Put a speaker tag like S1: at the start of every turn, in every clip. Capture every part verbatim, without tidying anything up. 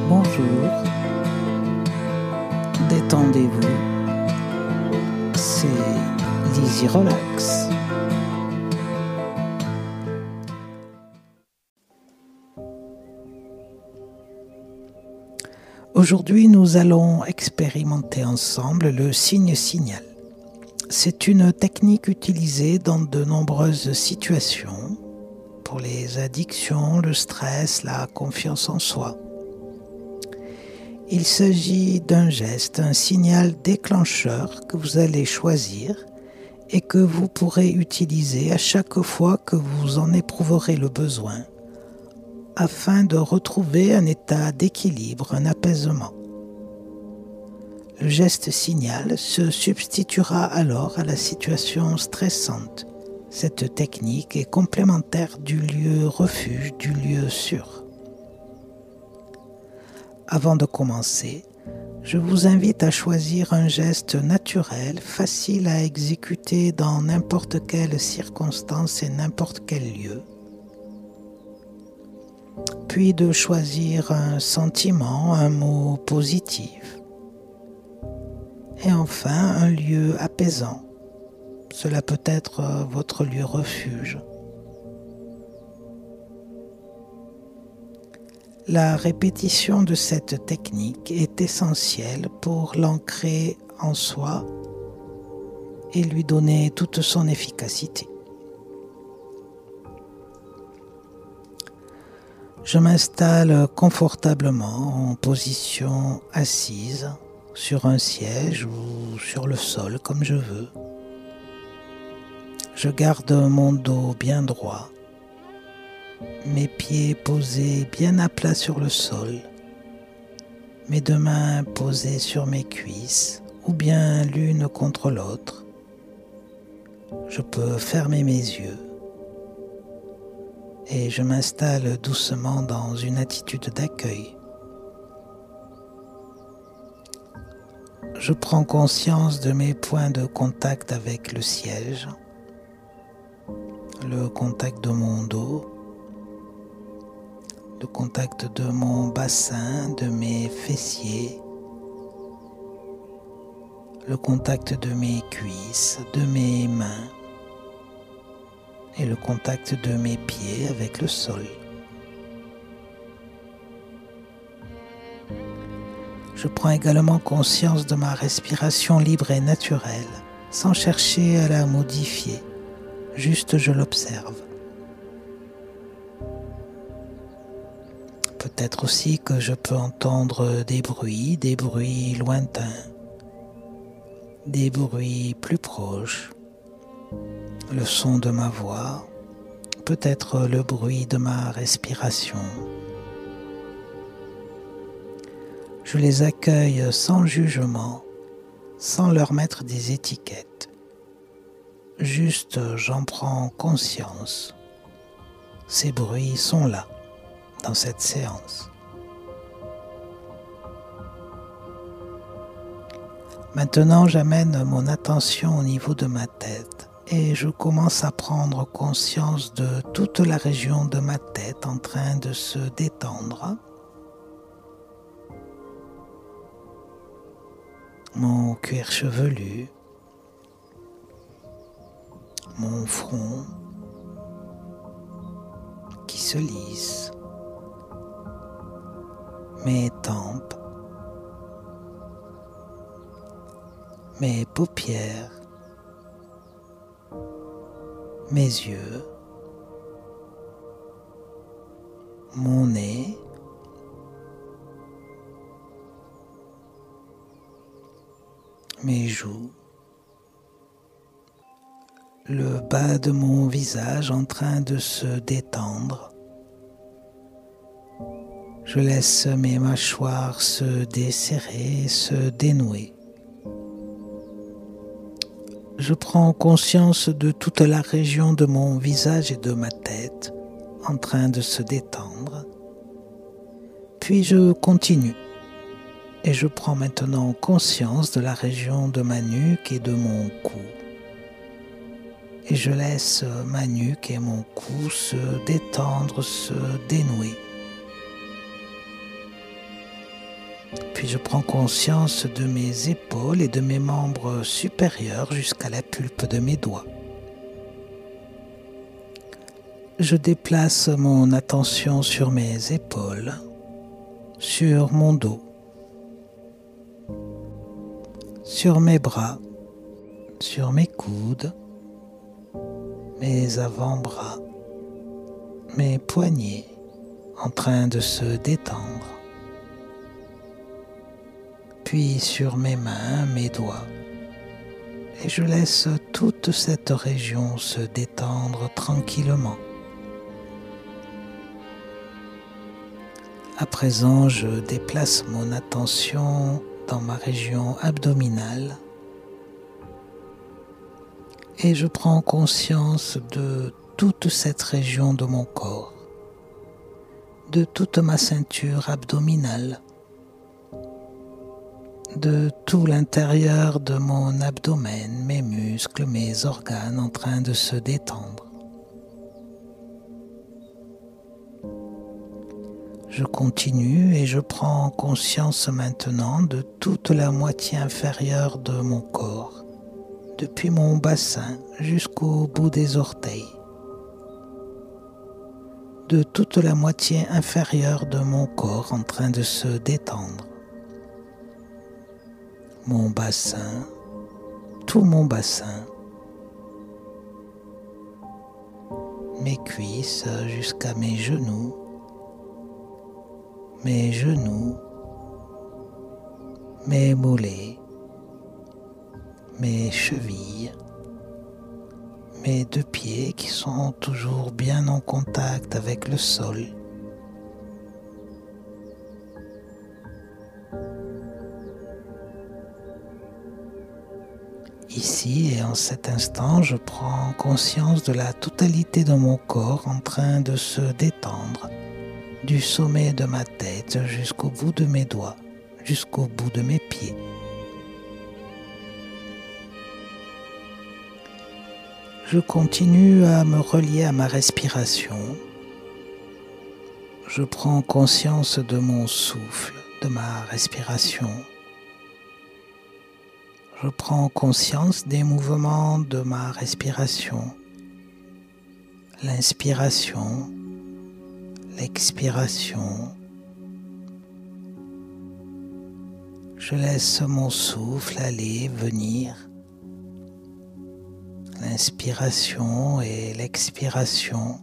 S1: Bonjour, détendez-vous, c'est l'Easy Relax. Aujourd'hui, nous allons expérimenter ensemble le signe-signal. C'est une technique utilisée dans de nombreuses situations pour les addictions, le stress, la confiance en soi. Il s'agit d'un geste, un signal déclencheur que vous allez choisir et que vous pourrez utiliser à chaque fois que vous en éprouverez le besoin afin de retrouver un état d'équilibre, un apaisement. Le geste signal se substituera alors à la situation stressante. Cette technique est complémentaire du lieu refuge, du lieu sûr. Avant de commencer, je vous invite à choisir un geste naturel, facile à exécuter dans n'importe quelle circonstance et n'importe quel lieu. Puis de choisir un sentiment, un mot positif. Et enfin, un lieu apaisant. Cela peut être votre lieu refuge. La répétition de cette technique est essentielle pour l'ancrer en soi et lui donner toute son efficacité. Je m'installe confortablement en position assise sur un siège ou sur le sol comme je veux. Je garde mon dos bien droit, mes pieds posés bien à plat sur le sol, mes deux mains posées sur mes cuisses ou bien l'une contre l'autre. Je peux fermer mes yeux et je m'installe doucement dans une attitude d'accueil. Je prends conscience de mes points de contact avec le siège, le contact de mon dos, le contact de mon bassin, de mes fessiers, le contact de mes cuisses, de mes mains et le contact de mes pieds avec le sol. Je prends également conscience de ma respiration libre et naturelle, sans chercher à la modifier, juste je l'observe. Peut-être aussi que je peux entendre des bruits, des bruits lointains, des bruits plus proches, le son de ma voix, peut-être le bruit de ma respiration. Je les accueille sans jugement, sans leur mettre des étiquettes. Juste j'en prends conscience. Ces bruits sont là, dans cette séance. Maintenant, j'amène mon attention au niveau de ma tête et je commence à prendre conscience de toute la région de ma tête en train de se détendre. Mon cuir chevelu, mon front qui se lisse, mes tempes, mes paupières, mes yeux, mon nez, mes joues, le bas de mon visage en train de se détendre. Je laisse mes mâchoires se desserrer et se dénouer. Je prends conscience de toute la région de mon visage et de ma tête en train de se détendre. Puis je continue. Et je prends maintenant conscience de la région de ma nuque et de mon cou. Et je laisse ma nuque et mon cou se détendre, se dénouer. Puis je prends conscience de mes épaules et de mes membres supérieurs jusqu'à la pulpe de mes doigts. Je déplace mon attention sur mes épaules, sur mon dos, sur mes bras, sur mes coudes, mes avant-bras, mes poignets en train de se détendre. Puis sur mes mains, mes doigts, et je laisse toute cette région se détendre tranquillement. À présent, je déplace mon attention dans ma région abdominale et je prends conscience de toute cette région de mon corps, de toute ma ceinture abdominale, de tout l'intérieur de mon abdomen, mes muscles, mes organes en train de se détendre. Je continue et je prends conscience maintenant de toute la moitié inférieure de mon corps, depuis mon bassin jusqu'au bout des orteils, de toute la moitié inférieure de mon corps en train de se détendre. Mon bassin, tout mon bassin, mes cuisses jusqu'à mes genoux, mes genoux, mes mollets, mes chevilles, mes deux pieds qui sont toujours bien en contact avec le sol. Ici et en cet instant, je prends conscience de la totalité de mon corps en train de se détendre, du sommet de ma tête jusqu'au bout de mes doigts, jusqu'au bout de mes pieds. Je continue à me relier à ma respiration. Je prends conscience de mon souffle, de ma respiration. Je prends conscience des mouvements de ma respiration, l'inspiration, l'expiration. Je laisse mon souffle aller, venir, l'inspiration et l'expiration.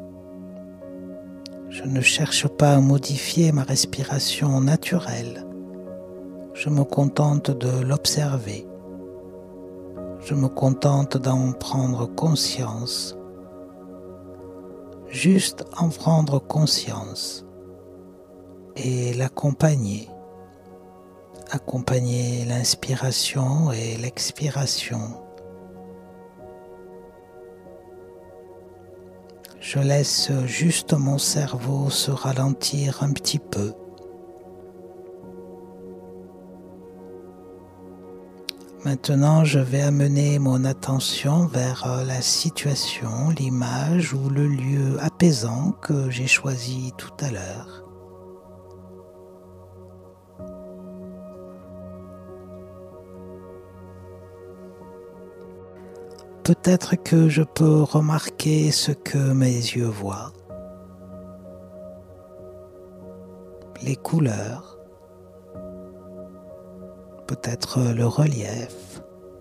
S1: Je ne cherche pas à modifier ma respiration naturelle. Je me contente de l'observer. Je me contente d'en prendre conscience. Juste en prendre conscience et l'accompagner. Accompagner l'inspiration et l'expiration. Je laisse juste mon cerveau se ralentir un petit peu. Maintenant, je vais amener mon attention vers la situation, l'image ou le lieu apaisant que j'ai choisi tout à l'heure. Peut-être que je peux remarquer ce que mes yeux voient, les couleurs, peut-être le relief,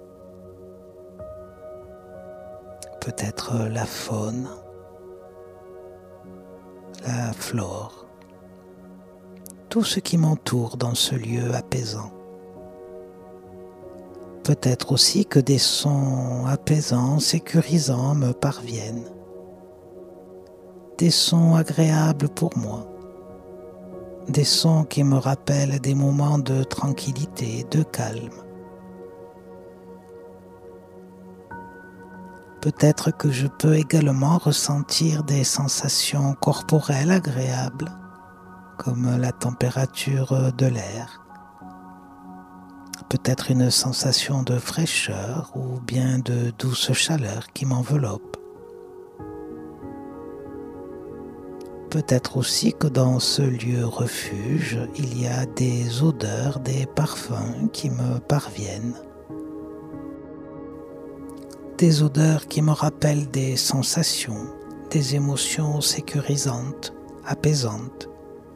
S1: peut-être la faune, la flore, tout ce qui m'entoure dans ce lieu apaisant. Peut-être aussi que des sons apaisants, sécurisants me parviennent, des sons agréables pour moi. Des sons qui me rappellent des moments de tranquillité, de calme. Peut-être que je peux également ressentir des sensations corporelles agréables, comme la température de l'air. Peut-être une sensation de fraîcheur ou bien de douce chaleur qui m'enveloppe. Peut-être aussi que dans ce lieu refuge, il y a des odeurs, des parfums qui me parviennent. Des odeurs qui me rappellent des sensations, des émotions sécurisantes, apaisantes.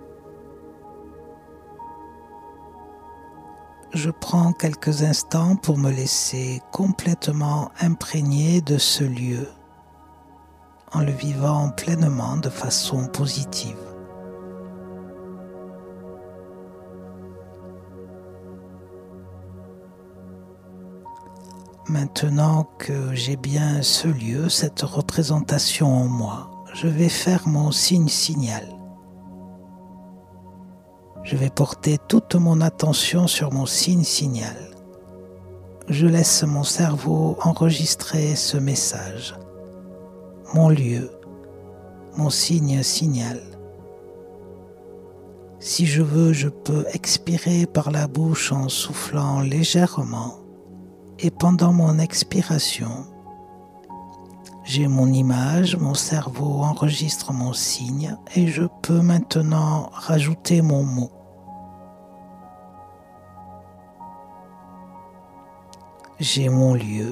S1: Je prends quelques instants pour me laisser complètement imprégner de ce lieu, en le vivant pleinement de façon positive. Maintenant que j'ai bien ce lieu, cette représentation en moi, je vais faire mon signe-signal. Je vais porter toute mon attention sur mon signe-signal. Je laisse mon cerveau enregistrer ce message. Mon lieu, mon signe-signal. Si je veux, je peux expirer par la bouche en soufflant légèrement et pendant mon expiration, j'ai mon image, mon cerveau enregistre mon signe et je peux maintenant rajouter mon mot. J'ai mon lieu,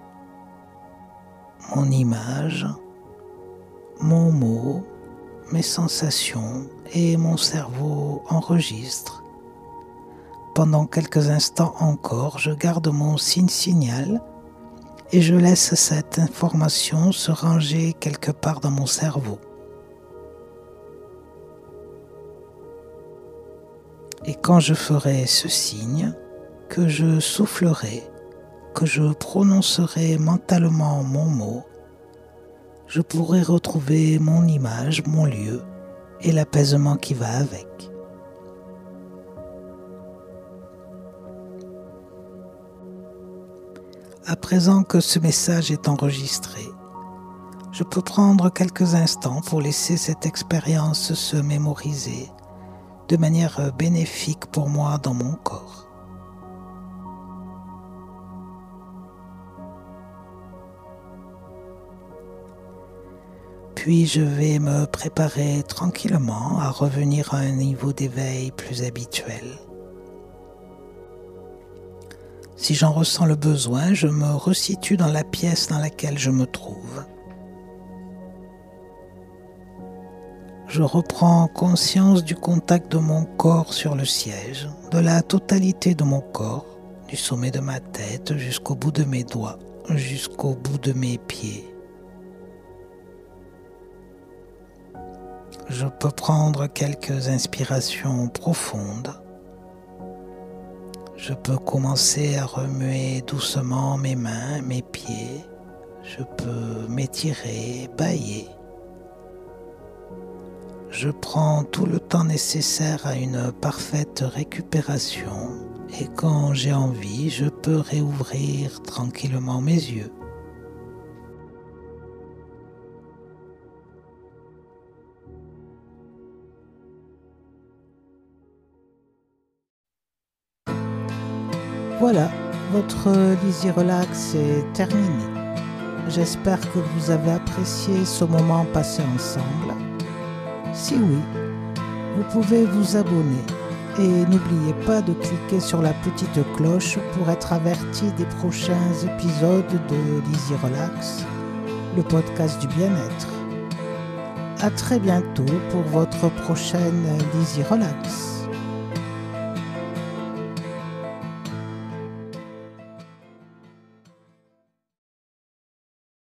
S1: mon image, mon mot, mes sensations et mon cerveau enregistrent. Pendant quelques instants encore, je garde mon signe-signal et je laisse cette information se ranger quelque part dans mon cerveau. Et quand je ferai ce signe, que je soufflerai, que je prononcerai mentalement mon mot, je pourrai retrouver mon image, mon lieu et l'apaisement qui va avec. À présent que ce message est enregistré, je peux prendre quelques instants pour laisser cette expérience se mémoriser de manière bénéfique pour moi dans mon corps. Puis je vais me préparer tranquillement à revenir à un niveau d'éveil plus habituel. Si j'en ressens le besoin, je me resitue dans la pièce dans laquelle je me trouve. Je reprends conscience du contact de mon corps sur le siège, de la totalité de mon corps, du sommet de ma tête jusqu'au bout de mes doigts, jusqu'au bout de mes pieds. Je peux prendre quelques inspirations profondes. Je peux commencer à remuer doucement mes mains, mes pieds. Je peux m'étirer, bâiller. Je prends tout le temps nécessaire à une parfaite récupération et quand j'ai envie, je peux réouvrir tranquillement mes yeux. Voilà, votre Lizzy Relax est terminé. J'espère que vous avez apprécié ce moment passé ensemble. Si oui, vous pouvez vous abonner et n'oubliez pas de cliquer sur la petite cloche pour être averti des prochains épisodes de Lizzy Relax, le podcast du bien-être. À très bientôt pour votre prochaine Lizzy Relax.